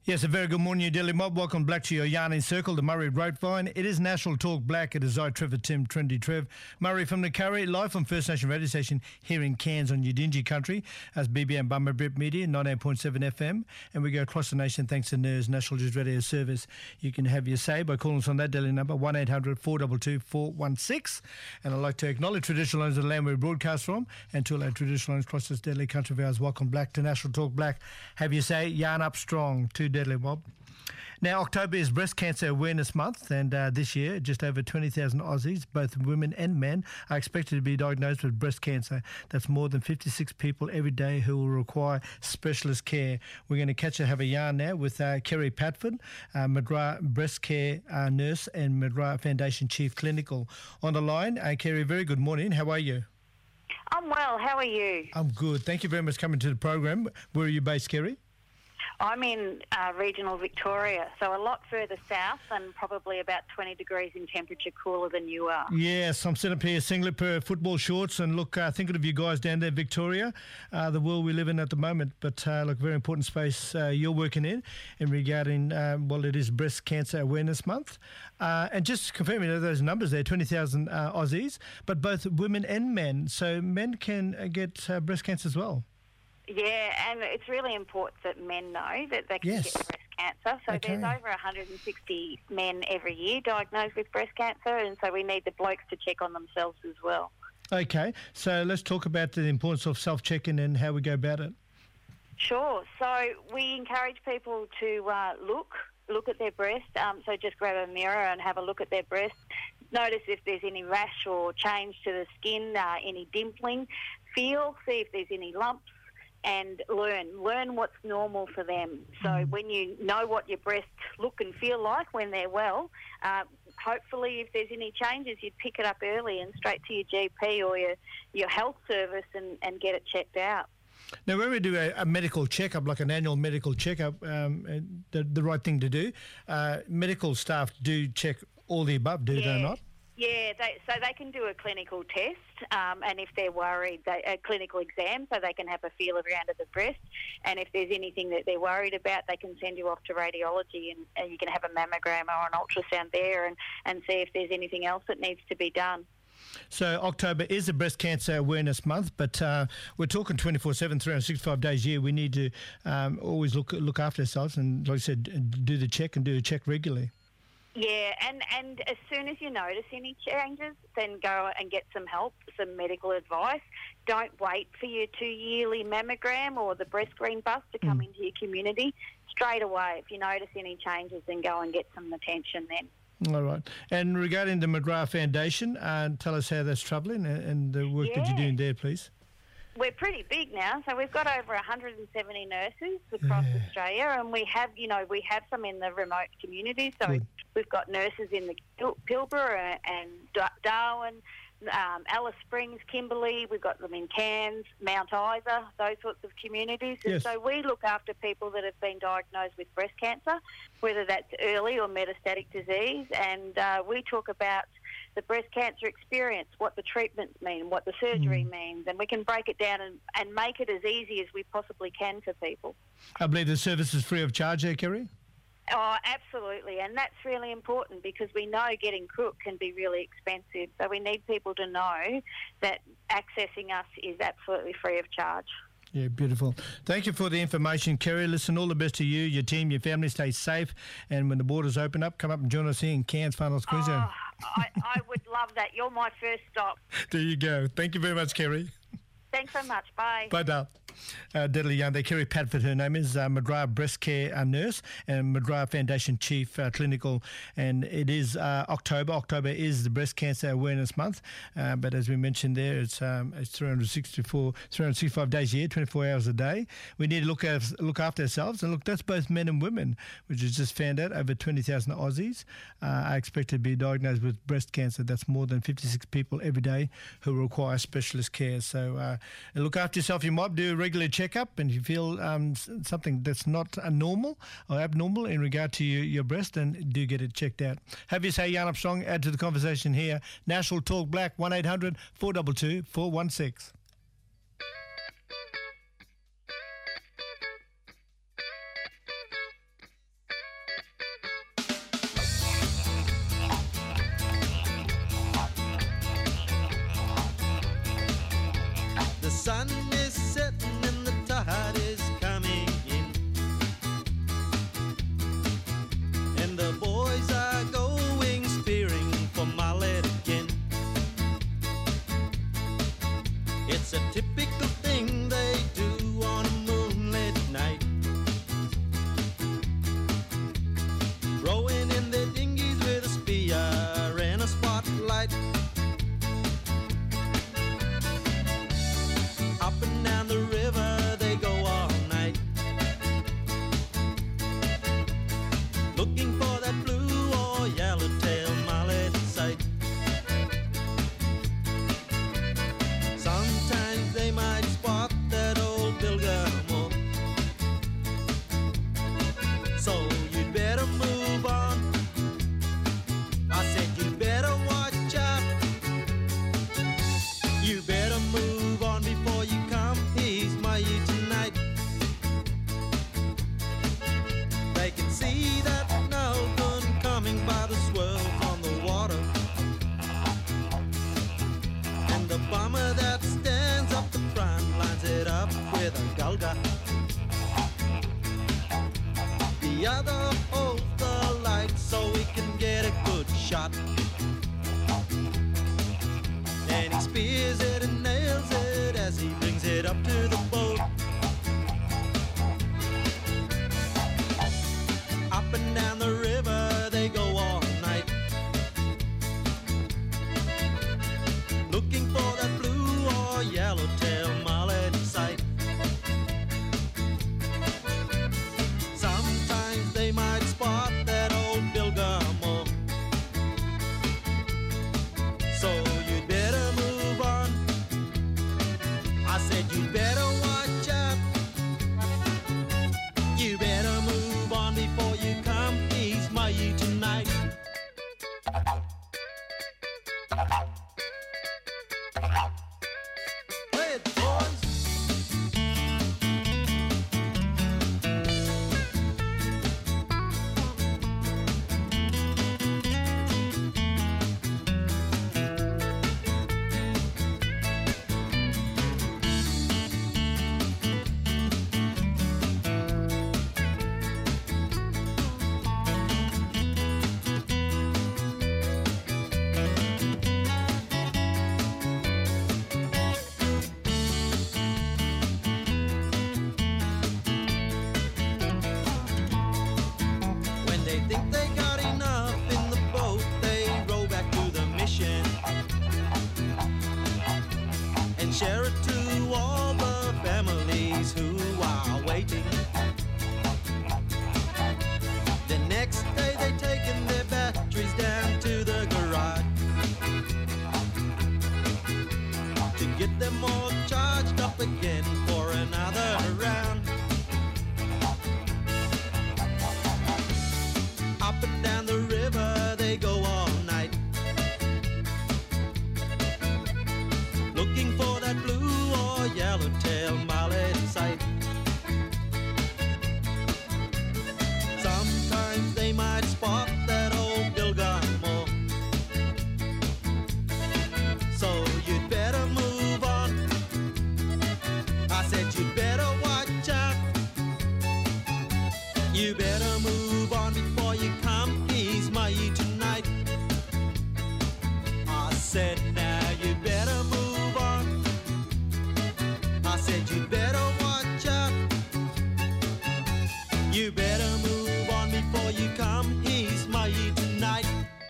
Yes, a very good morning, New Delhi Mob. Welcome back to your Yarning Circle, the Murray Grapevine. It is National Talk Black. It is I, Trevor Tim, Trendy Trev. Murray from the Curry, live from First Nation radio station here in Cairns on Udingi country as BBM Bummer Brit Media, 98.7 FM. And we go across the nation thanks to NERS, National News Radio Service. You can have your say by calling us on that Delhi number, 1-800-422-416. And I'd like to acknowledge traditional owners of the land we broadcast from and to all our traditional owners across this deadly country of ours. Welcome back to National Talk Black. Have your say, yarn up strong to Deadly Mob. Now, October is Breast Cancer Awareness Month, and this year, just over 20,000 Aussies, both women and men, are expected to be diagnosed with breast cancer. That's more than 56 people every day who will require specialist care. We're going to catch and have a yarn now with Kerry Padford, McGrath Breast Care Nurse and McGrath Foundation Chief Clinical. On the line, Kerry, very good morning. How are you? I'm well. How are you? I'm good. Thank you very much for coming to the program. Where are you based, Kerry? I'm in regional Victoria, so a lot further south and probably about 20 degrees in temperature cooler than you are. Yes, I'm sitting up here, singlet pair, football shorts, and look, thinking of you guys down there in Victoria, the world we live in at the moment. But look, very important space you're working in regarding, it is Breast Cancer Awareness Month. And just confirming those numbers there, 20,000 Aussies, but both women and men. So men can get breast cancer as well. Yeah, and it's really important that men know that they can get breast cancer. So there's over 160 men every year diagnosed with breast cancer, and so we need the blokes to check on themselves as well. Okay, so let's talk about the importance of self-checking and how we go about it. Sure. So we encourage people to look at their breast. So just grab a mirror and have a look at their breast. Notice if there's any rash or change to the skin, any dimpling. See if there's any lumps. And learn what's normal for them. So when you know what your breasts look and feel like when they're well, hopefully if there's any changes, you'd pick it up early and straight to your GP or your health service and get it checked out. Now, when we do a medical checkup, like an annual medical checkup, the right thing to do, medical staff do check all the above, do they not? Yeah, so they can do a clinical test, and if they're worried, a clinical exam, so they can have a feel around of the breast. And if there's anything that they're worried about, they can send you off to radiology, and you can have a mammogram or an ultrasound there and see if there's anything else that needs to be done. So October is a Breast Cancer Awareness Month, but we're talking 24/7, 365 days a year. We need to always look after ourselves and, like I said, do the check and do a check regularly. Yeah, and as soon as you notice any changes, then go and get some help, some medical advice. Don't wait for your 2-yearly mammogram or the breast screen bus to come into your community. Straight away, if you notice any changes, then go and get some attention then. All right. And regarding the McGrath Foundation, tell us how that's travelling and the work that you're doing there, please. We're pretty big now, so we've got over 170 nurses across Australia, and we have some in the remote communities. So we've got nurses in the Pilbara and Darwin, Alice Springs, Kimberley. We've got them in Cairns, Mount Isa, those sorts of communities. And so we look after people that have been diagnosed with breast cancer, whether that's early or metastatic disease, and we talk about the breast cancer experience, what the treatments mean, what the surgery means, and we can break it down and make it as easy as we possibly can for people. I believe the service is free of charge there, Kerry? Oh, absolutely, and that's really important because we know getting cooked can be really expensive, so we need people to know that accessing us is absolutely free of charge. Yeah, beautiful. Thank you for the information, Kerry. Listen, all the best to you, your team, your family. Stay safe, and when the borders open up, come up and join us here in Cairns, Far North Queensland. I would love that. You're my first stop. There you go. Thank you very much, Kerry. Thanks so much. Bye. Bye now. Deadly young there. Kerry Padford, her name is McGrath Breast Care Nurse and McGrath Foundation Chief Clinical. And it is October. October is the Breast Cancer Awareness Month. But as we mentioned there, it's 365 days a year, 24 hours a day. We need to look after ourselves. And look, that's both men and women, which is just found out over 20,000 Aussies are expected to be diagnosed with breast cancer. That's more than 56 people every day who require specialist care. So look after yourself. You might do a regular checkup, and if you feel something that's not normal or abnormal in regard to your breast, then do get it checked out. Have you say, Yarn Armstrong, add to the conversation here. National Talk Black, 1-800-422-416. sun is setting and the tide is coming in, and the boys are going spearing for mullet again. It's a typical thing they do on a moonlit night, rowing in their dinghies with a spear and a spotlight. Up and down the river they go all night, looking for that blue or yellowtail mullet sight. Sometimes they might spot that old bilgamore, so you'd better move on. I said you better watch out. You better move on before you come ease my you tonight. They can see that Nelson coming by the swirls on the water, and the bomber that stands up the front lines it up with a gulga. The other holds the light so we can get a good shot, and he spears it and nails it as he brings it up to the boat. Up and down the river they go all night, looking for that blue or yellowtail mullet sight. Sometimes they might spot that old bilgamore, so you'd better move on. I said you'd better watch out. You better move on before you come ease my you tonight. Play it, boys. When they think they got enough in the boat, they row back to the mission and share it to all the families who are waiting. The next day they taken their batteries down to the garage to get them all charged up again for another round. Up and down the river they go all night, looking for that blue or yellowtail mullet sight. Sometimes they might spot that old bilgamore, so you'd better move on. I said you'd better watch out. You better move on before you come ease my you tonight. I said now you better move on. I said you better watch out. You better move on before you come ease my you tonight.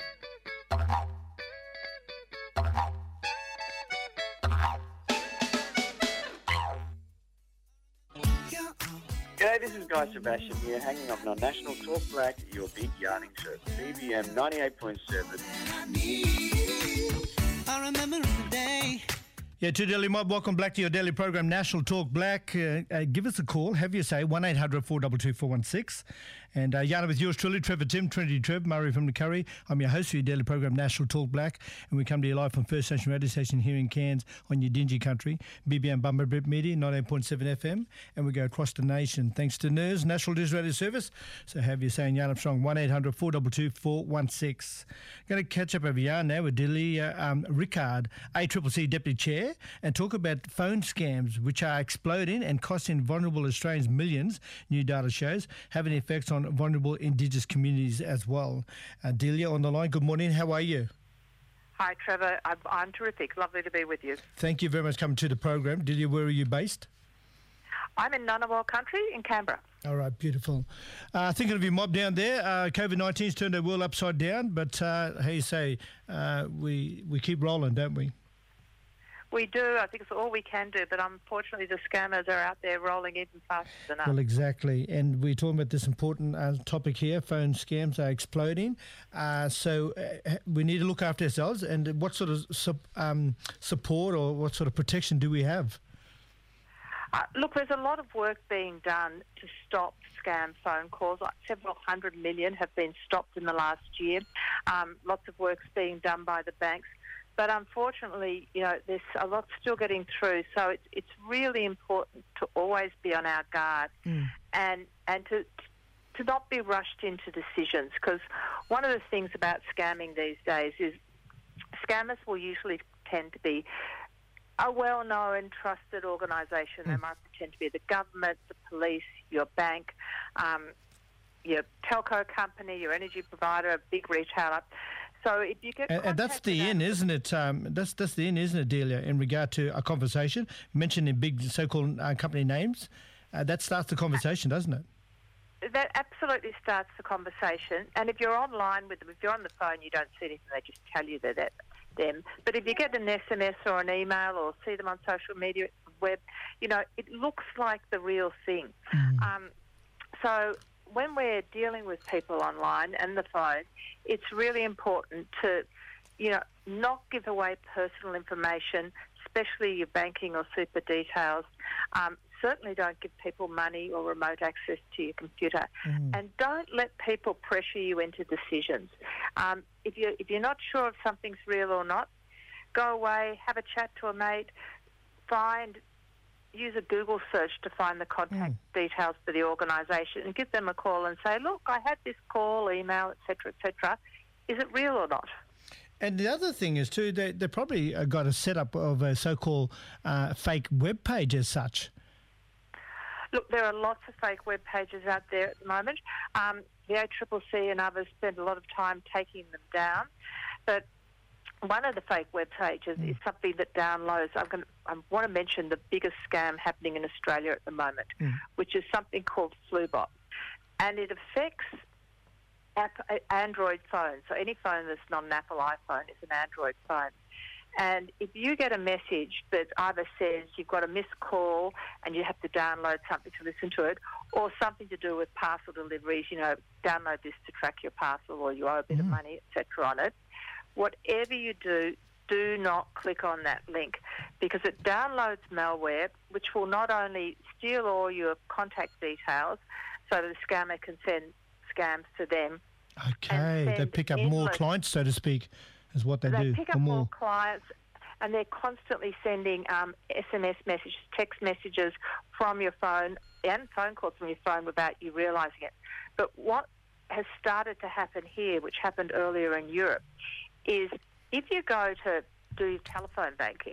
G'day, this is Guy Sebastian here, hanging up on National Talk Black, your big yarning show, BBM 98.7. I remember the day. Yeah, to Daily Mob, welcome back to your daily program, National Talk Black. Give us a call, have your say, 1-800-422-416. And Yana with yours truly, Trevor Tim, Trinity Trev, Murray from the Curry. I'm your host for your daily program, National Talk Black, and we come to you live from First Nation Radio Station here in Cairns on your dingy country, BBM Bumba Brit Media, 98.7 FM, and we go across the nation thanks to NIRS, National News Radio Service. So have you saying Yarn Armstrong, 1800 422 416. Going to catch up over Yarn now with Delia Rickard, ACCC Deputy Chair, and talk about phone scams which are exploding and costing vulnerable Australians millions, new data shows, having effects on vulnerable Indigenous communities as well. Delia on the line, good morning, how are you? Hi, Trevor. I'm terrific. Lovely to be with you. Thank you very much for coming to the program. Delia, where are you based? I'm in Ngunnawal country in Canberra. All right, beautiful. Thinking of your mob down there. COVID-19's turned the world upside down, but how you say, we keep rolling, don't we? We do. I think it's all we can do, but unfortunately the scammers are out there rolling even faster than us. Well, exactly. And we're talking about this important topic here. Phone scams are exploding. So we need to look after ourselves. And what sort of support or what sort of protection do we have? Look, there's a lot of work being done to stop scam phone calls. Like several 100 million have been stopped in the last year. Lots of work's being done by the banks. But unfortunately, there's a lot still getting through. So it's really important to always be on our guard and to not be rushed into decisions. Because one of the things about scamming these days is scammers will usually tend to be a well-known, trusted organisation. They might pretend to be the government, the police, your bank, your telco company, your energy provider, a big retailer. So if you get and that's the end, isn't it? That's the end, isn't it, Delia? In regard to a conversation, mentioning big so-called company names, that starts the conversation, doesn't it? That absolutely starts the conversation. And if you're online with them, if you're on the phone, you don't see anything. They just tell you they're them. But if you get an SMS or an email or see them on social media, web, it looks like the real thing. So when we're dealing with people online and the phone, it's really important to, not give away personal information, especially your banking or super details. Certainly don't give people money or remote access to your computer. And don't let people pressure you into decisions. If you're not sure if something's real or not, go away, have a chat to a mate, use a Google search to find the contact details for the organisation and give them a call and say, look, I had this call, email, etc., etc. Is it real or not? And the other thing is, too, they probably got a setup of a so-called fake web page as such. Look, there are lots of fake web pages out there at the moment. The ACCC and others spend a lot of time taking them down. But one of the fake web pages is something that downloads. I want to mention the biggest scam happening in Australia at the moment, which is something called FluBot. And it affects Android phones. So any phone that's not an Apple iPhone is an Android phone. And if you get a message that either says you've got a missed call and you have to download something to listen to it, or something to do with parcel deliveries, download this to track your parcel or you owe a bit of money, etc. on it, whatever you do, do not click on that link because it downloads malware which will not only steal all your contact details so that the scammer can send scams to them. Okay, they pick up more clients, so to speak, is what they do. They pick up more clients and they're constantly sending SMS messages, text messages from your phone and phone calls from your phone without you realising it. But what has started to happen here, which happened earlier in Europe, is if you go to do telephone banking,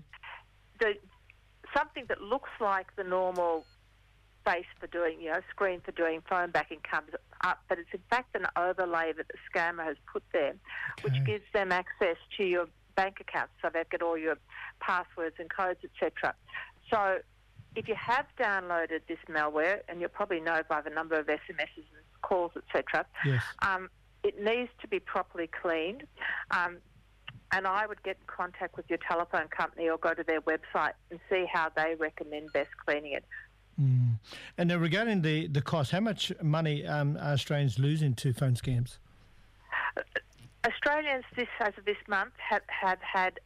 something that looks like the normal face for doing, screen for doing phone banking comes up, but it's in fact an overlay that the scammer has put there, which gives them access to your bank accounts, so they've got all your passwords and codes, etc. So if you have downloaded this malware, and you'll probably know by the number of SMSs and calls, etc., it needs to be properly cleaned. And I would get in contact with your telephone company or go to their website and see how they recommend best cleaning it. And now regarding the cost, how much money are Australians losing to phone scams? Australians, as of this month, have had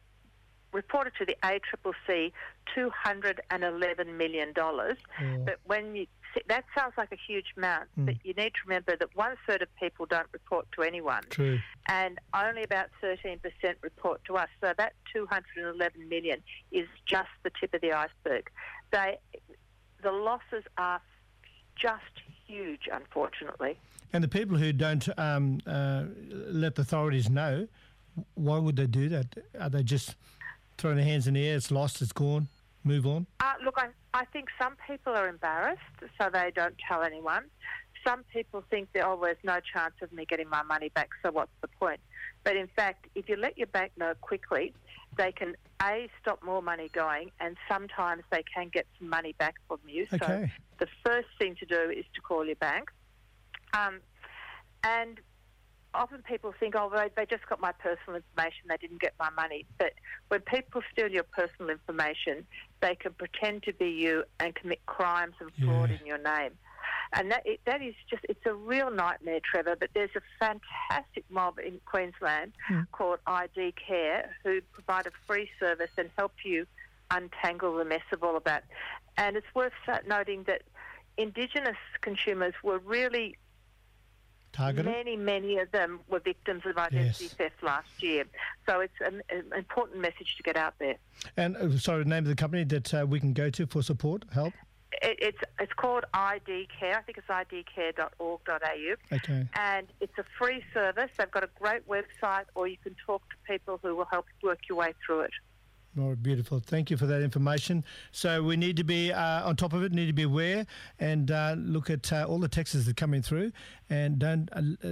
reported to the ACCC $211 million. But when you that sounds like a huge amount, but you need to remember that 1/3 of people don't report to anyone. True. And only about 13% report to us. So that 211 million is just the tip of the iceberg. The losses are just huge, unfortunately. And the people who don't let the authorities know, why would they do that? Are they just throwing their hands in the air? It's lost, it's gone, move on? Look, I think some people are embarrassed, so they don't tell anyone. Some people think that, there's no chance of me getting my money back, so what's the point? But in fact, if you let your bank know quickly, they can, stop more money going, and sometimes they can get some money back from you. Okay. So the first thing to do is to call your bank. And often people think, they just got my personal information, they didn't get my money. But when people steal your personal information, they can pretend to be you and commit crimes and fraud in your name. And that is just, it's a real nightmare, Trevor, but there's a fantastic mob in Queensland called ID Care who provide a free service and help you untangle the mess of all of that. And it's worth noting that Indigenous consumers were really targeted? Many of them were victims of identity theft last year. So it's an important message to get out there. And, the name of the company that we can go to for support, help? It's called ID Care. I think it's idcare.org.au. Okay. And it's a free service. They've got a great website, or you can talk to people who will help work your way through it. Oh, beautiful. Thank you for that information. So we need to be on top of it, need to be aware, and look at all the texts that are coming through, and don't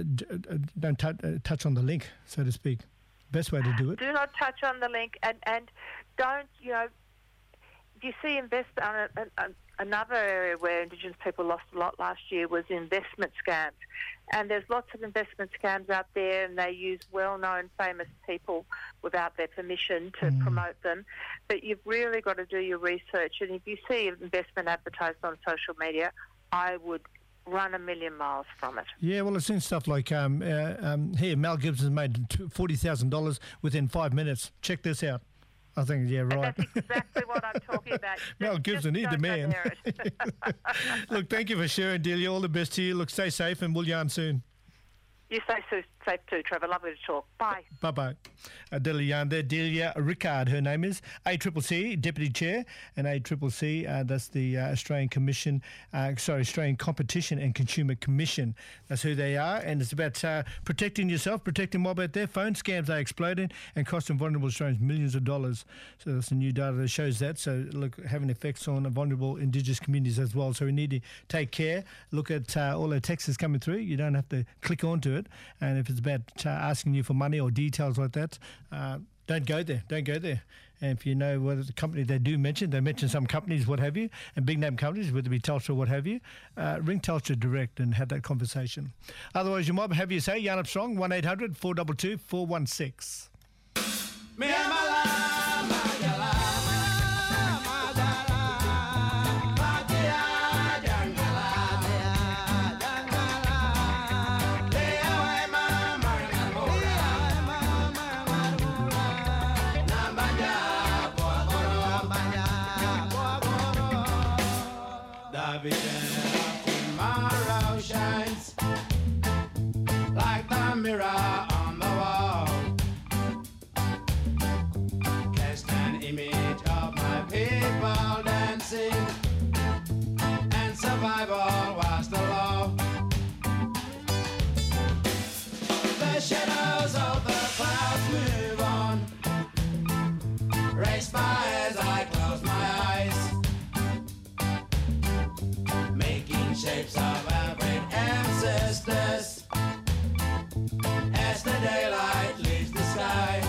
touch on the link, so to speak. Best way to do it. Do not touch on the link, and don't, you see another area where Indigenous people lost a lot last year was investment scams. And there's lots of investment scams out there, and they use well-known, famous people without their permission to promote them. But you've really got to do your research. And if you see investment advertised on social media, I would run a million miles from it. Yeah, well, I've seen stuff like here, Mel Gibson made $40,000 within 5 minutes. Check this out. I think, yeah, right. And that's exactly what I'm talking about. Mel Gibson, he's the man. It. Look, thank you for sharing, Delia. All the best to you. Look, stay safe, and we'll yarn soon. You stay safe too, Trevor. Lovely to talk. Bye. Bye-bye. Delia yarn there. Delia Rickard, her name is. ACCC, Deputy Chair, and ACCC, that's the Australian Competition and Consumer Commission. That's who they are, and it's about protecting yourself, protecting mob out there. Phone scams are exploding and costing vulnerable Australians millions of dollars. So that's the new data that shows that. So, look, having effects on vulnerable Indigenous communities as well. So we need to take care. Look at all the texts coming through. You don't have to click onto it. And if it's about asking you for money or details like that, don't go there. Don't go there. And if you know whether the company they mention some companies, what have you, and big name companies, whether it be Telstra or what have you, ring Telstra direct and have that conversation. Otherwise, you might have your say. Yarn Up Strong, 1800 422 416. Tomorrow shines like the mirror on the wall. Cast an image of my people dancing, and survival was the law. The shadows of the clouds move on, race by as I close my eyes. Shapes of our great ancestors as the daylight leaves the sky.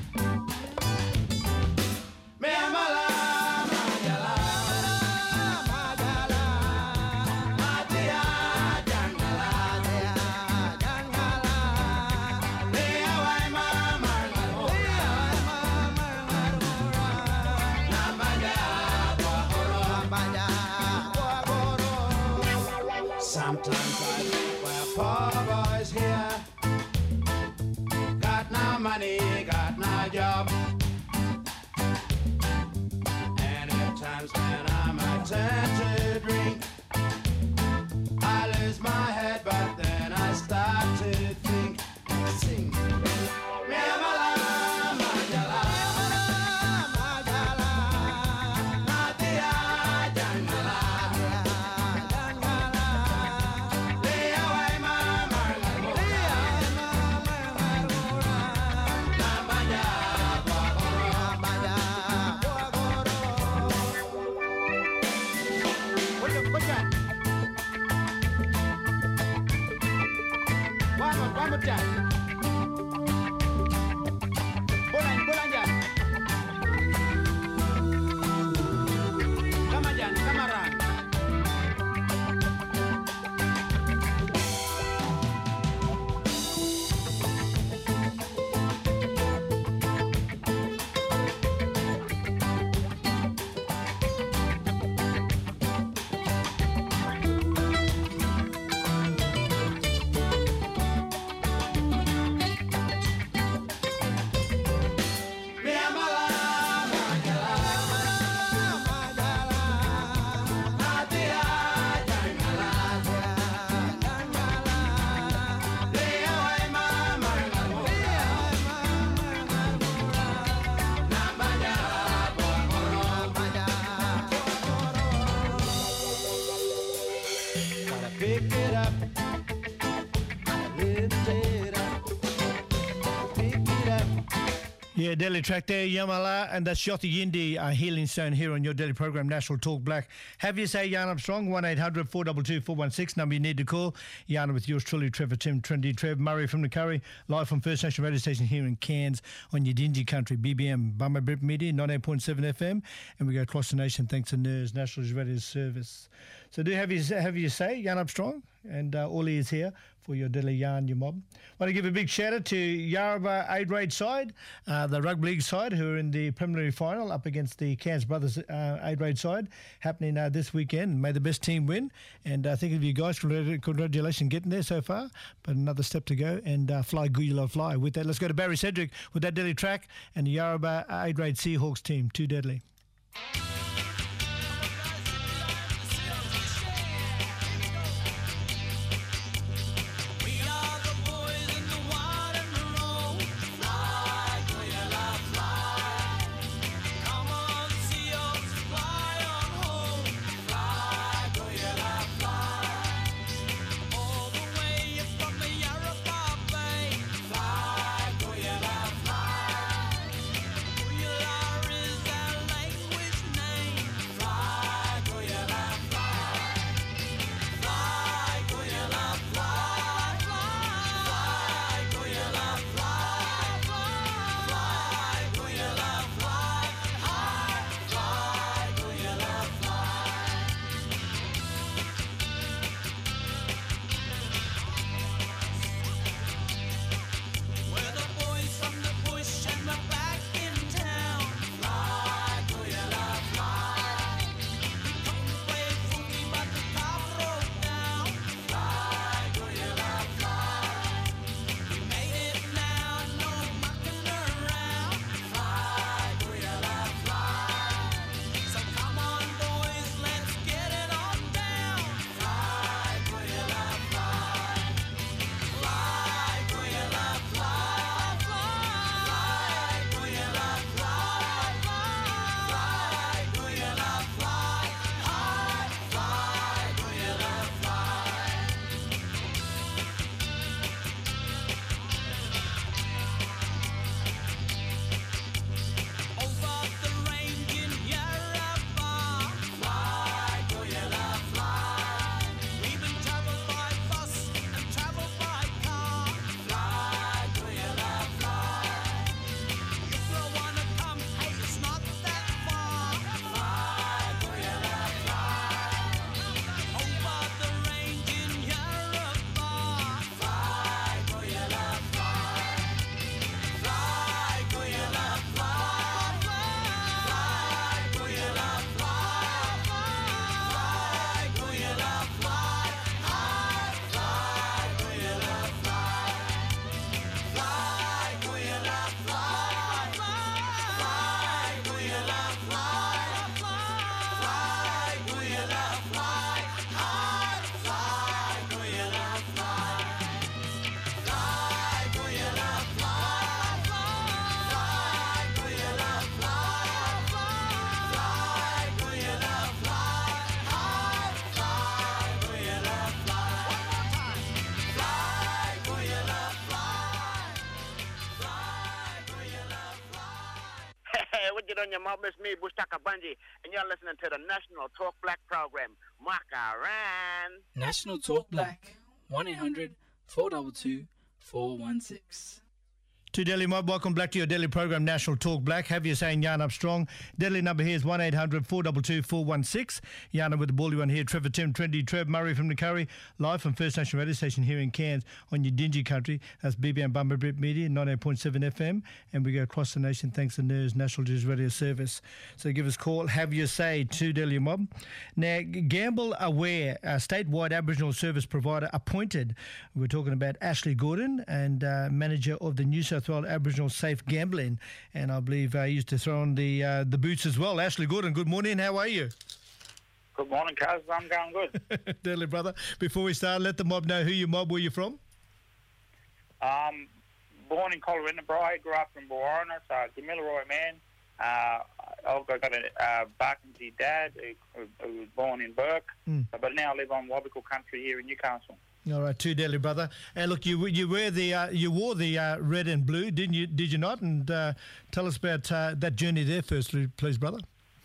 Sometimes I think we're poor boys here, got no money, got no job. And at times when I'm a turn to drink, One more time. Bolan Jan. Come on, Jan. Come around. Pick it up, lift it up, pick it up. Yeah, Delhi track there, Yamala, and that's Yoti Yindi, Healing Stone here on your daily program, National Talk Black. Have you say Yana Armstrong, 1-800-422-416, number you need to call. Yana with yours truly, Trevor, Tim, Trendy, Trev, Murray from the Curry, live from First National Radio Station here in Cairns on your Dingy Country, BBM, Bummer Brit Media, 98.7 FM, and we go across the nation thanks to NERS, National Radio Service. So do have you say, Jan Armstrong, and Ollie is here for your daily yarn, your mob. Want to give a big shout out to Yarrabah A-grade side, the rugby league side, who are in the preliminary final up against the Cairns Brothers A-grade side, happening this weekend. May the best team win, and I think of you guys, congratulations getting there so far, but another step to go, and fly Guyula fly. With that, let's go to Barry Cedric with that daily track, and the Yarrabah A-grade Seahawks team, Too Deadly. On your mob, it's me, Bushtaka Bunji, and you're listening to the National Talk Black program. Makaran. National Talk Black, 422 416. To Delhi Mob, welcome back to your daily program, National Talk Black. Have you saying Yarn Up Strong? Delhi number here is 1800 422 416. Yarn with the bally one here, Trevor Tim, Trendy Trev, Murray from the Curry, live from First National Radio Station here in Cairns on your dingy country. That's BBM Bumper Brit Media, 98.7 FM. And we go across the nation thanks to NERS, National News Radio Service. So give us a call, have your say to Delhi Mob. Now, Gamble Aware, a statewide Aboriginal service provider appointed. We're talking about Ashley Gordon and manager of the New South Wales Aboriginal Safe Gambling, and I believe he used to throw on the boots as well. Ashley Gordon, good morning. How are you? Good morning, Cuz. I'm going good. Deadly, brother. Before we start, let the mob know who your mob, where you're from. Born in Colorado, grew up in Warrana, so Gamilaroi man. I've got a Barkensy dad who was born in Burke, but now I live on Wabakal country here in Newcastle. All right, too deadly, brother. And look, you wore the red and blue, didn't you? Did you not? And tell us about that journey there, firstly, please, brother.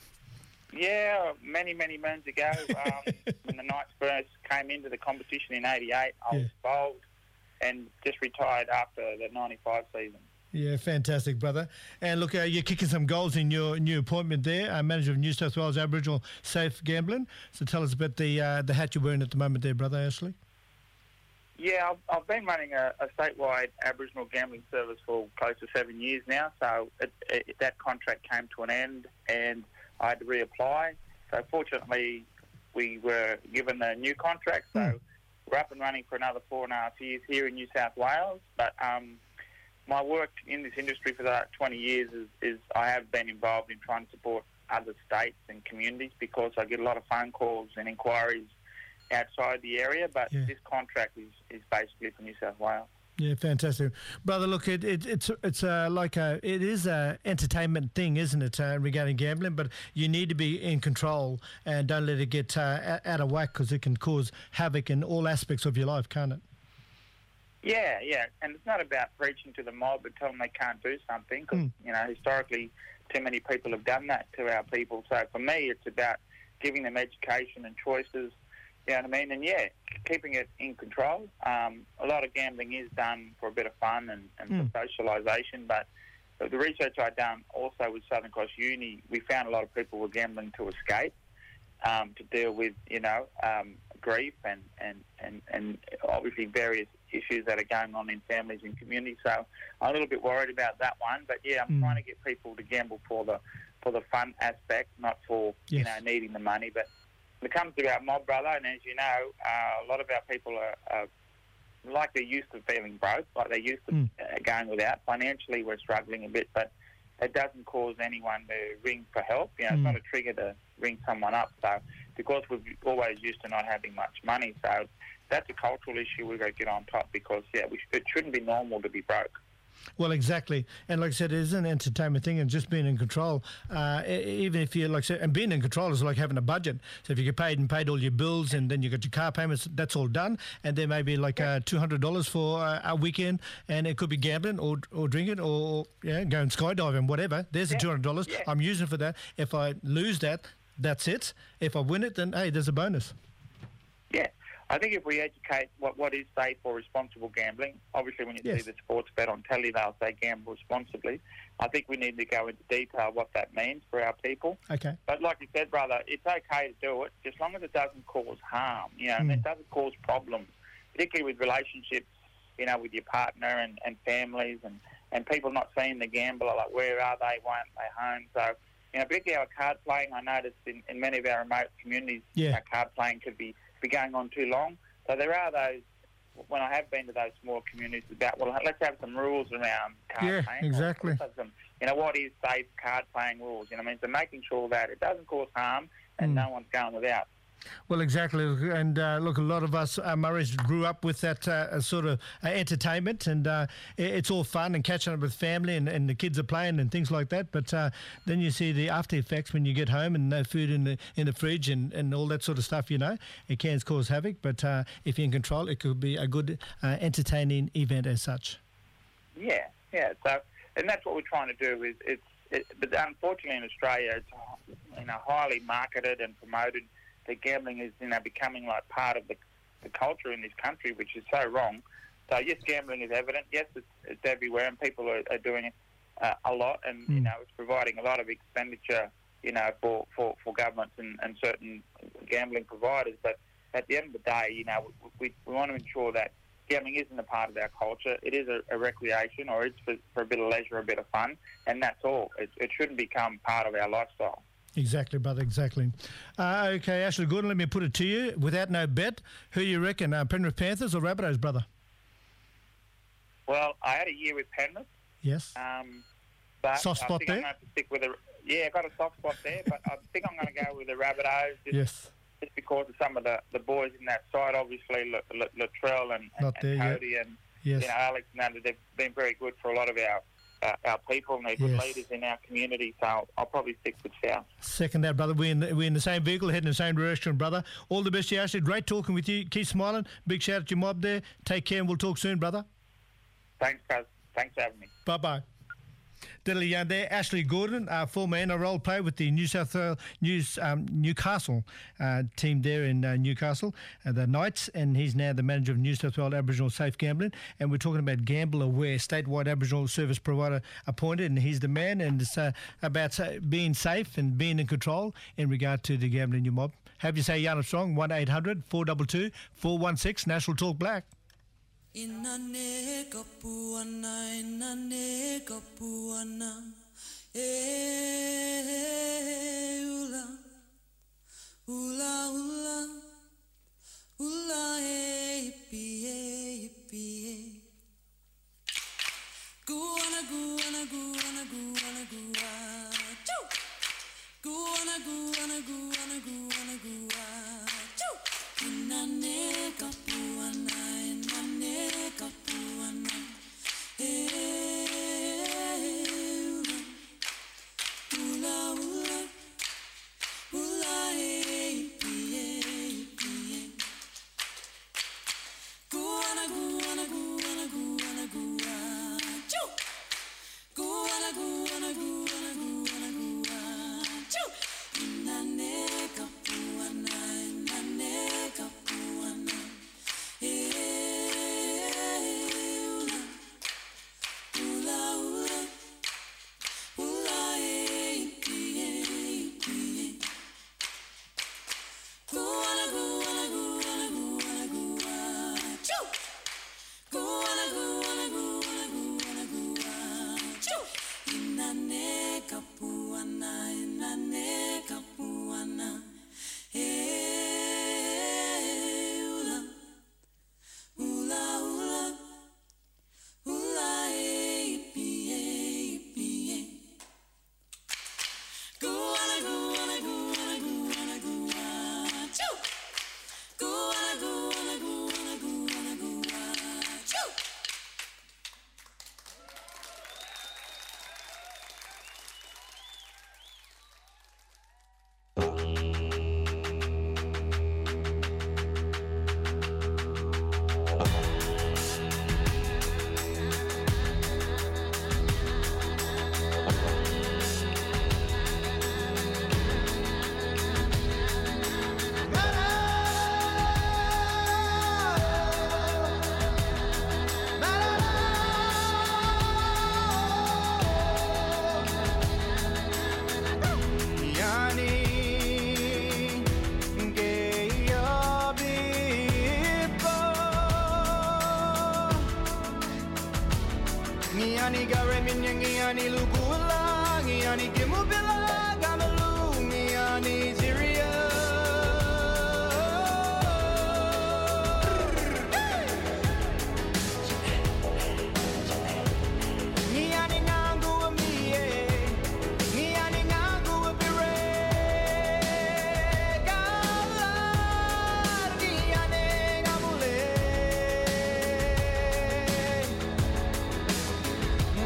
Yeah, many moons ago, when the Knights first came into the competition in '88, I was involved and just retired after the '95 season. Yeah, fantastic, brother. And look, you're kicking some goals in your new appointment there, manager of New South Wales Aboriginal Safe Gambling. So tell us about the hat you're wearing at the moment there, brother, Ashley. Yeah, I've been running a statewide Aboriginal gambling service for close to 7 years now. So that contract came to an end and I had to reapply. So fortunately, we were given a new contract. So we're up and running for another 4.5 years here in New South Wales. But my work in this industry for the last 20 years is I have been involved in trying to support other states and communities because I get a lot of phone calls and inquiries outside the area, but this contract is basically for New South Wales. Yeah, fantastic, brother. Look, it is a entertainment thing, isn't it, regarding gambling? But you need to be in control and don't let it get out of whack because it can cause havoc in all aspects of your life, can't it? Yeah, and it's not about preaching to the mob and telling them they can't do something because historically, too many people have done that to our people. So for me, it's about giving them education and choices. You know what I mean? And keeping it in control. A lot of gambling is done for a bit of fun and for socialisation, but the research I've done also with Southern Cross Uni, we found a lot of people were gambling to escape, to deal with, grief and obviously various issues that are going on in families and communities. So I'm a little bit worried about that one, but I'm trying to get people to gamble for the fun aspect, not for, needing the money, but when it comes to our mob, brother, and as you know, a lot of our people are like they're used to feeling broke, like they're used to going without. Financially, we're struggling a bit, but it doesn't cause anyone to ring for help. It's not a trigger to ring someone up. So because we've always used to not having much money, so that's a cultural issue we've got to get on top because, it shouldn't be normal to be broke. Well, exactly. And like I said, it is an entertainment thing and just being in control. Even if you're, like I said, and being in control is like having a budget. So if you get paid and paid all your bills and then you got your car payments, that's all done. And then maybe like $200 for a weekend and it could be gambling or drinking or going skydiving, whatever. There's the $200. Yeah. I'm using for that. If I lose that, that's it. If I win it, then, hey, there's a bonus. Yeah. I think if we educate what is safe or responsible gambling, obviously when you see the sports bet on telly, they'll say gamble responsibly. I think we need to go into detail what that means for our people. Okay. But like you said, brother, it's okay to do it, just as long as it doesn't cause harm, and it doesn't cause problems, particularly with relationships, with your partner and families and people not seeing the gambler, like where are they, why aren't they home? So, particularly our card playing, I noticed in many of our remote communities, our card playing could be going on too long. So there are those, when I have been to those small communities, about, let's have some rules around card playing. Yeah, exactly. Let's have some, what is safe card playing rules? So making sure that it doesn't cause harm and no one's going without. Well, exactly. And look, a lot of us Murrays grew up with that sort of entertainment, and it's all fun and catching up with family, and the kids are playing and things like that. But then you see the after effects when you get home and no food in the fridge and all that sort of stuff. It can cause havoc. But if you're in control, it could be a good entertaining event as such. Yeah. So, and that's what we're trying to do. But unfortunately in Australia, it's highly marketed and promoted. The gambling is, becoming like part of the culture in this country, which is so wrong. So yes, gambling is evident. Yes, it's everywhere, and people are doing it a lot, and you know, it's providing a lot of expenditure, you know, for governments and certain gambling providers. But at the end of the day, you know, we want to ensure that gambling isn't a part of our culture. It is a recreation, or it's for a bit of leisure, a bit of fun, and that's all. It shouldn't become part of our lifestyle. Exactly, brother, exactly. Okay, Ashley Gordon, let me put it to you. Without no bet, who do you reckon, Penrith Panthers or Rabbitohs, brother? Well, I had a year with Penrith. Yes. But soft spot I think there? I'm going to have to stick with I got a soft spot there, but I think I'm going to go with the Rabbitohs. Yes. Just because of some of the boys in that side, obviously, Latrell and Cody and yes. you know, Alex and that, they've been very good for a lot of our people, and they're good leaders in our community, so I'll probably stick with South. Second that, brother. We're in the same vehicle, heading in the same direction, brother. All the best to you, Ashley. Great talking with you. Keep smiling. Big shout out to your mob there. Take care, and we'll talk soon, brother. Thanks, guys. Thanks for having me. Bye-bye. Diddly yarn there. Ashley Gordon, former NRL player with the Newcastle team there in Newcastle, the Knights, and he's now the manager of New South Wales Aboriginal Safe Gambling. And we're talking about Gamble Aware, statewide Aboriginal service provider appointed, and he's the man. And it's about being safe and being in control in regard to the gambling in your mob. Have you say Yana Strong, 1-800-422-416, National Talk Black. Inane kapuana, ula, ula, ula, ula, hippie, hippie. Guana, guana, guana, guana, guana, choo. Guana, guana, guana, guana, guana, choo. Inane kapuana. Kapuana, ula, ula, ula, pie. Guana, guana, guana, guana, guana, choo. Guana, guana, guana, guana, guana, choo. Inane kapuana, inane kapuana.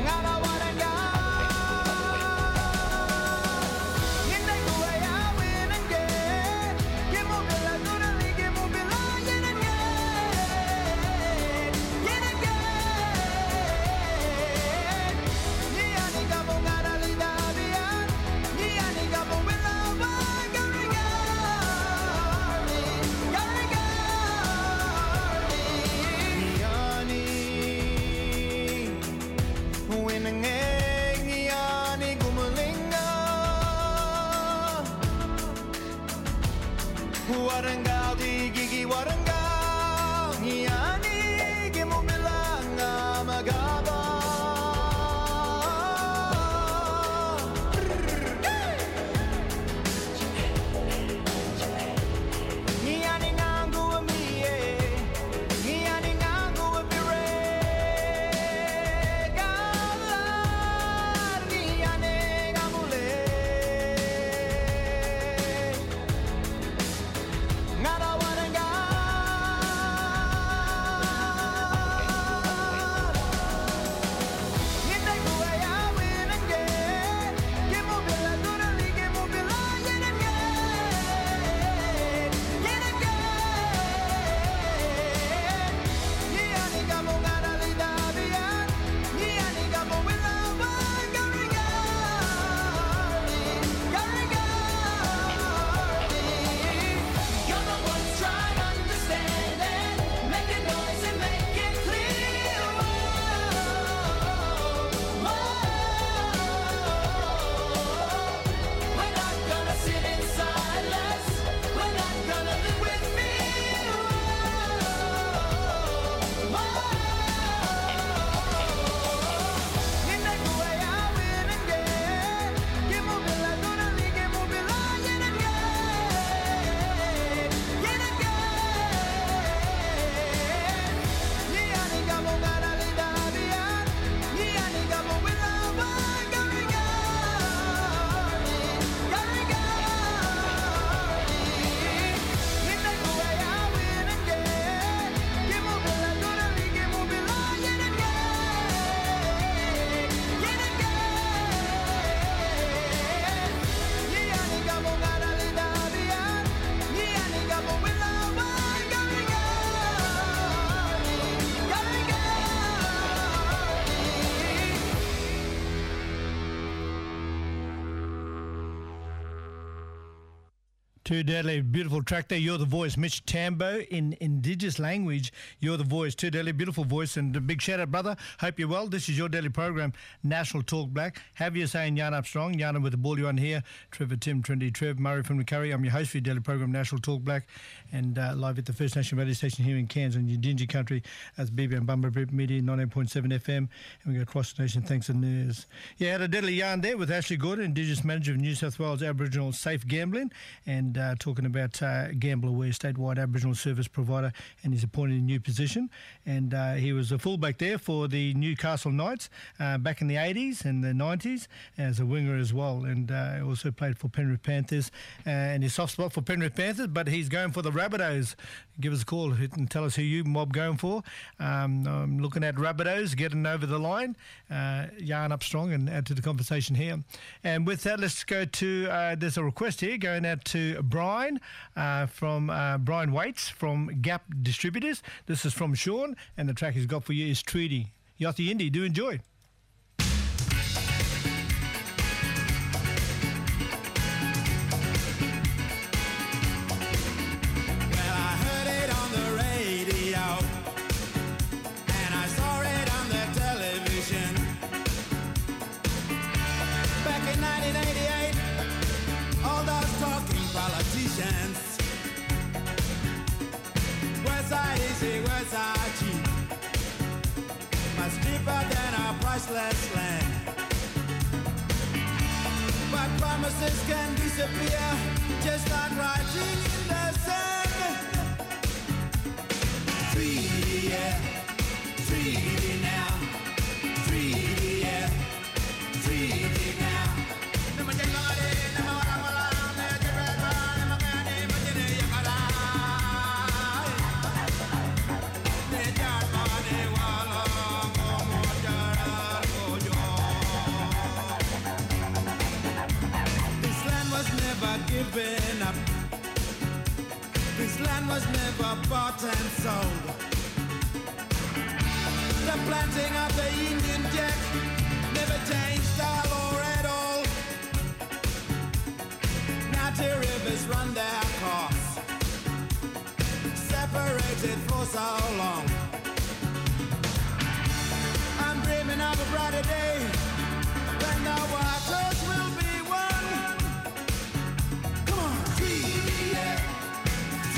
Win warangal di gigi warangal Niani gimu bilang magaba Niani ngangu amie Niani ngangu abire Galar niani ngamule Ngara warangal Ngindai gue ya winenge Gimu bila durali gimu bila yenenge Yenenge Niani kamu ngara lidabian Niani kamu wilawa Garigali You're the ones trying to understand it Make a noise and make it clear We're not gonna sit in silence We're not gonna live with fear Nindai gue ya winenge Gimu bila durali gimu bila yenenge Yenenge Niani kamu ngara lidabian Niani kamu wilawa Garigali Nindai gue ya winenge Gimu bila durali gimu bila yenenge Yenenge Niani kamu ngara lidabian Niani kamu wilawa Too Deadly, beautiful track there. You're the Voice, Mitch Tambo in Indigenous language. You're the Voice, Too Deadly, beautiful voice, and a big shout out, brother. Hope you're well. This is your daily program, National Talk Black. Have you saying Yarn Up Strong? Yarn with the ball you on here. Trevor, Tim, Trendy, Trev, Murray from the Curry. I'm your host for your daily program, National Talk Black, and live at the First Nation radio station here in Cairns on Yindinji country as BB and Bumba Media 98.7 FM, and we go across the nation. Thanks and news. Yeah, had a deadly yarn there with Ashley Gordon, Indigenous Manager of New South Wales Aboriginal Safe Gambling, and talking about Gamble Aware, statewide Aboriginal service provider, and he's appointed a new position. And he was a fullback there for the Newcastle Knights back in the 80s and the 90s as a winger as well, and also played for Penrith Panthers, and his soft spot for Penrith Panthers, but he's going for the Rabbitohs. Give us a call and tell us who you mob going for. I'm looking at Rabbitohs getting over the line. Yarn up strong and add to the conversation here. And with that, let's go to there's a request here going out to Brian from Brian Waits from Gap Distributors. This is from Sean, and the track he's got for you is Treaty. Yothi Indy, do enjoy. Well, I heard it on the radio, and I saw it on the television. Back in 1988, all those talking politicians. Where's our easy, where's our cheap? Much deeper than our priceless land. But promises can disappear, just like writing in the sand. Treaty, yeah, treaty now. Treaty, yeah, treaty now. This land was never given up. This land was never bought and sold. The planting of the Union Jack never changed our law at all. Now the rivers run their course, separated for so long. I'm dreaming of a brighter day when the waters will be one. Come on, treaty, yeah,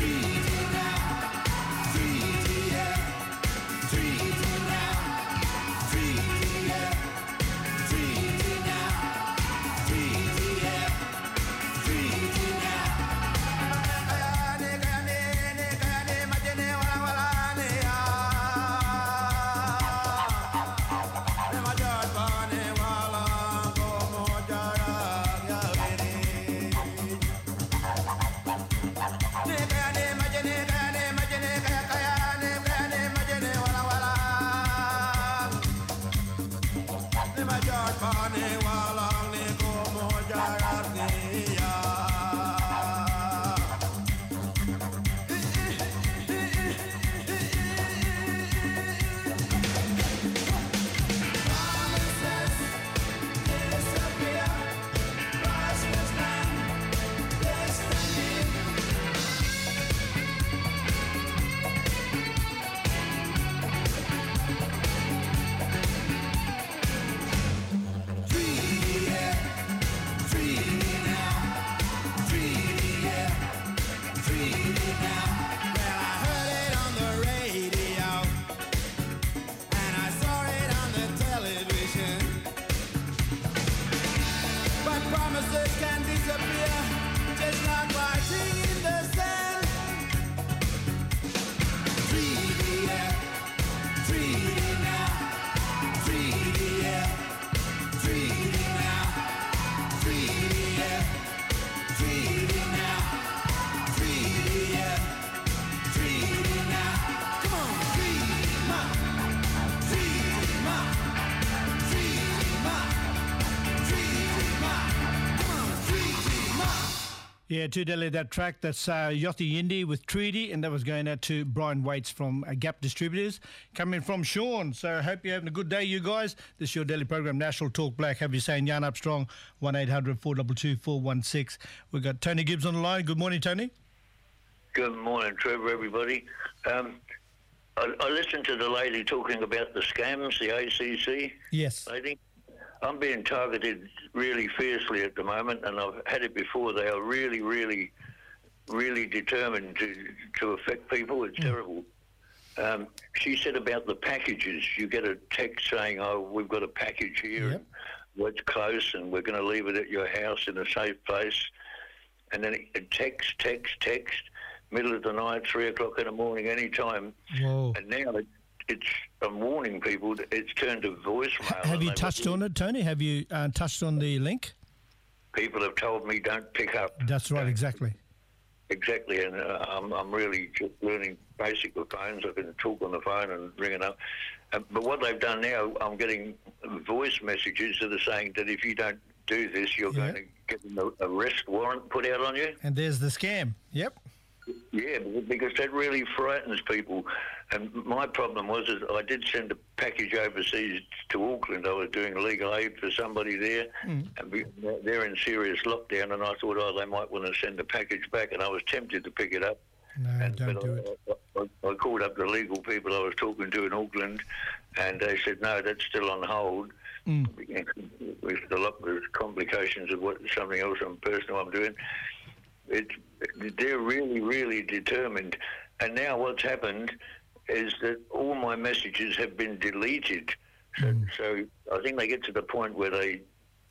Yeah, to Delhi, that track, that's Yothi Yindi with Treaty, and that was going out to Brian Waits from Gap Distributors. Coming from Sean, so I hope you're having a good day, you guys. This is your daily program, National Talk Black. Have you saying Yarn Up Strong, 1-800-422-416. We've got Tony Gibbs on the line. Good morning, Tony. Good morning, Trevor, everybody. I listened to the lady talking about the scams, the ACC Yes. lady. I'm being targeted really fiercely at the moment, and I've had it before. They are really, really, really determined to affect people. It's terrible. She said about the packages. You get a text saying, oh, we've got a package here, and it's close, and we're going to leave it at your house in a safe place. And then it text, middle of the night, 3 o'clock in the morning, any time. Whoa. And now I'm warning people that it's turned to voicemail. Have you touched on it, Tony? Have you touched on the link? People have told me don't pick up. That's right, exactly. Exactly, and I'm really just learning basic with phones. I can talk on the phone and ring it up. But what they've done now, I'm getting voice messages that are saying that if you don't do this, you're going to get an arrest warrant put out on you. And there's the scam. Yep. Yeah, because that really frightens people. And my problem was that I did send a package overseas to Auckland. I was doing legal aid for somebody there, and they're in serious lockdown, and I thought, oh, they might want to send the package back, and I was tempted to pick it up. No, don't do it. I called up the legal people I was talking to in Auckland, and they said, no, that's still on hold. With the complications of something else personal I'm doing. They're really, really determined. And now what's happened is that all my messages have been deleted. So I think they get to the point where they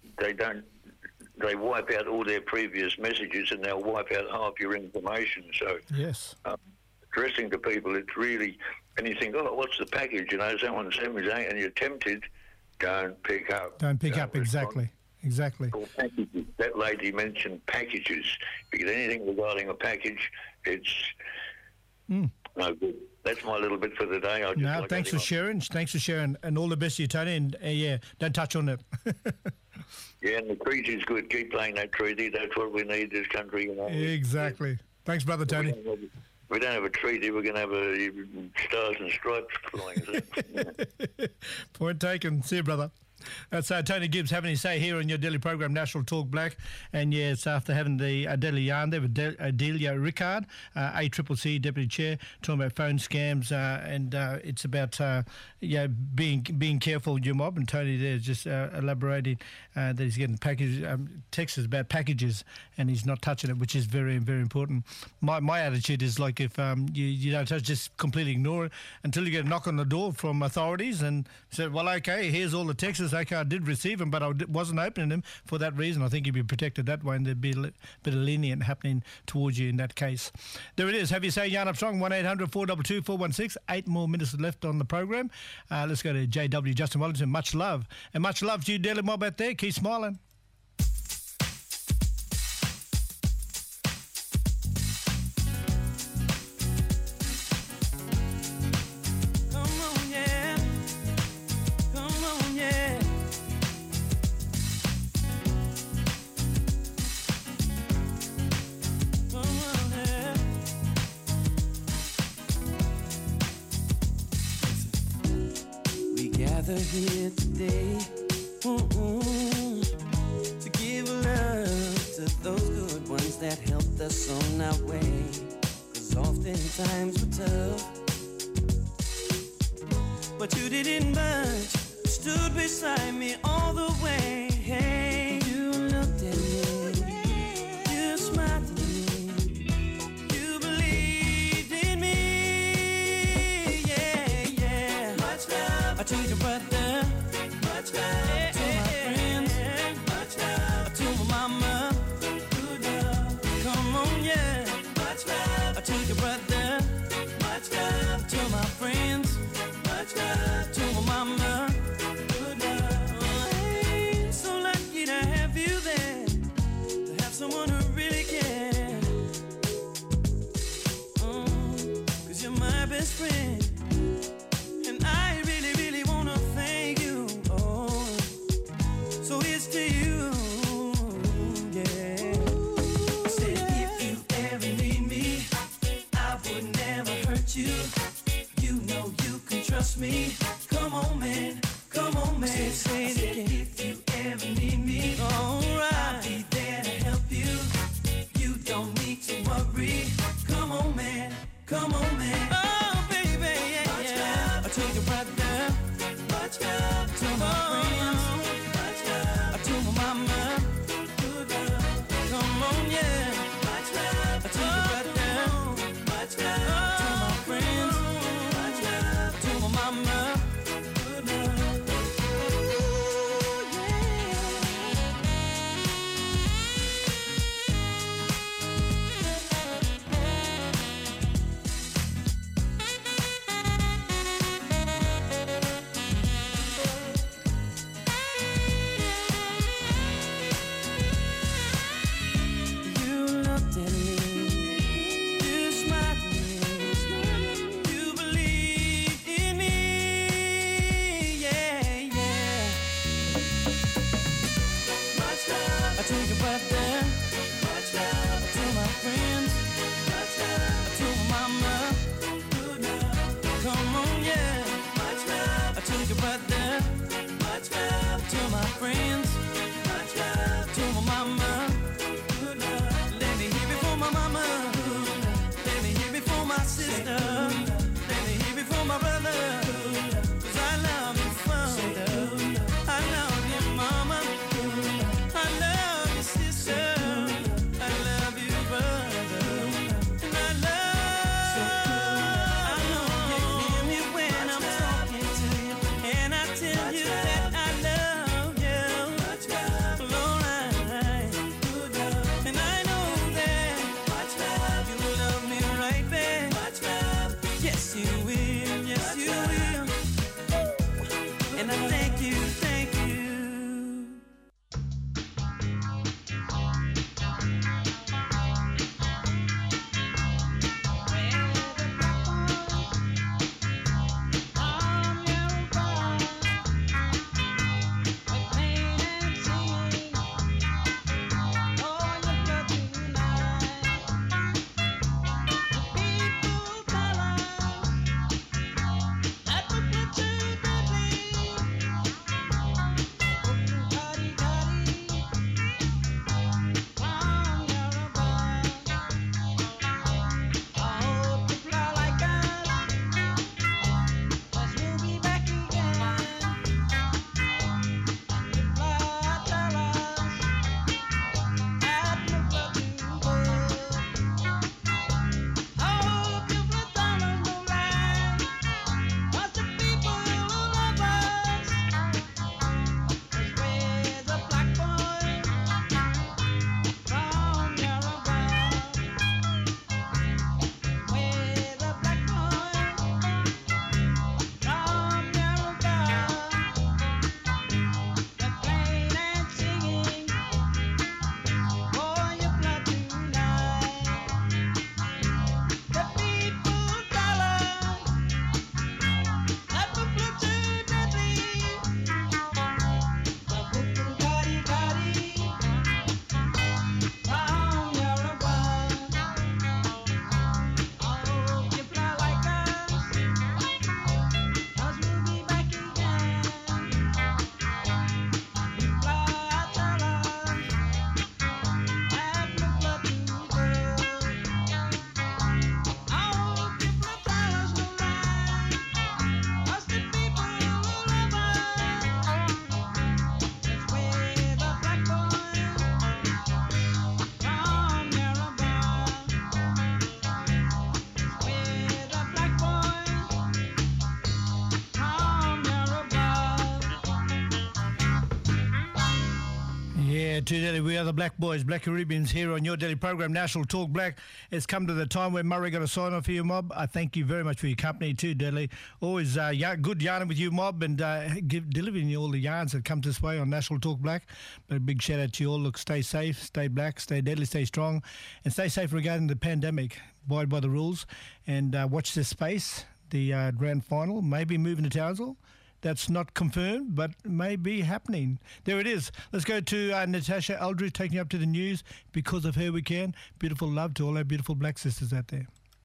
wipe out all their previous messages, and they'll wipe out half your information. So yes, addressing to people, it's really, and you think, oh, what's the package? You know, someone sent me something, and you're tempted. Don't pick up. Don't pick up, exactly. Exactly. That lady mentioned packages, because anything regarding a package, it's no good. That's my little bit for the day. Thanks for sharing. Thanks for sharing, and all the best to you, Tony. And don't touch on it. Yeah, and the treaty's good. Keep playing that treaty. That's what we need this country. You know. Exactly. Thanks, brother Tony. We don't have a treaty. We're going to have a stars and stripes flying. Point taken. See you, brother. That's Tony Gibbs having his say here on your daily program, National Talk Black. And yeah, it's after having the daily yarn there with Delia Rickard, ACCC Deputy Chair, talking about phone scams, and it's about being careful with your mob. And Tony there is just elaborating that he's getting texts about packages, and he's not touching it, which is very, very important. My attitude is like, if you don't touch, just completely ignore it until you get a knock on the door from authorities and say, well, okay, here's all the texts. Okay, I did receive them, but I wasn't opening them for that reason. I think you'd be protected that way, and there'd be a bit of lenient happening towards you in that case. There it is. Have you say Yarn Up Strong, 1-800-422-416. 8 more minutes left on the program. Let's go to JW, Justin Wellington. Much love. And much love to you, Daily Mob, out there. Keep smiling. Here today to give love to those good ones that helped us on our way, 'cause oftentimes we're tough, but you didn't budge, stood beside me all the way. Hey, you looked at me, you smiled at me, you believed in me. Yeah, much love to your brother. Much love to my friends. Much love to my mama. Good love. Come on, yeah. Much love to your brother. Much love to my friends. Much love to my mama. Good love. Hey, so lucky to have you there, to have someone who really cares. 'Cause you're my best friend, and I really, really wanna thank you. So here's to you, yeah. Say brother, much love to my friends, much love to my mama. Good love. Let me hear it for my mama. Good love. Let me hear it for my sister. Good love. Let me hear it for my brother. Good love. 'Cause I love you, father. I love you, mama. I love you, sister. I love you, brother. And I know you hear me when I'm talking to you, and I tell you that I love you. Lord, and I know that you love me right back. Yes, you will. Yes, you will. And I thank you, thank you. Today we are the Black Boys, Black Caribbeans here on your daily program, National Talk Black. It's come to the time where Murray got to sign off for you, Mob. I thank you very much for your company too, Deadly. Always good yarning with you, Mob, and delivering you all the yarns that come this way on National Talk Black. But a big shout out to you all. Look, stay safe, stay black, stay deadly, stay strong, and stay safe regarding the pandemic. Abide by the rules and watch this space. The grand final may be moving to Townsville. That's not confirmed, but may be happening. There it is. Let's go to Natasha Eldridge taking you up to the news. Because of her, we can. Beautiful love to all our beautiful black sisters out there.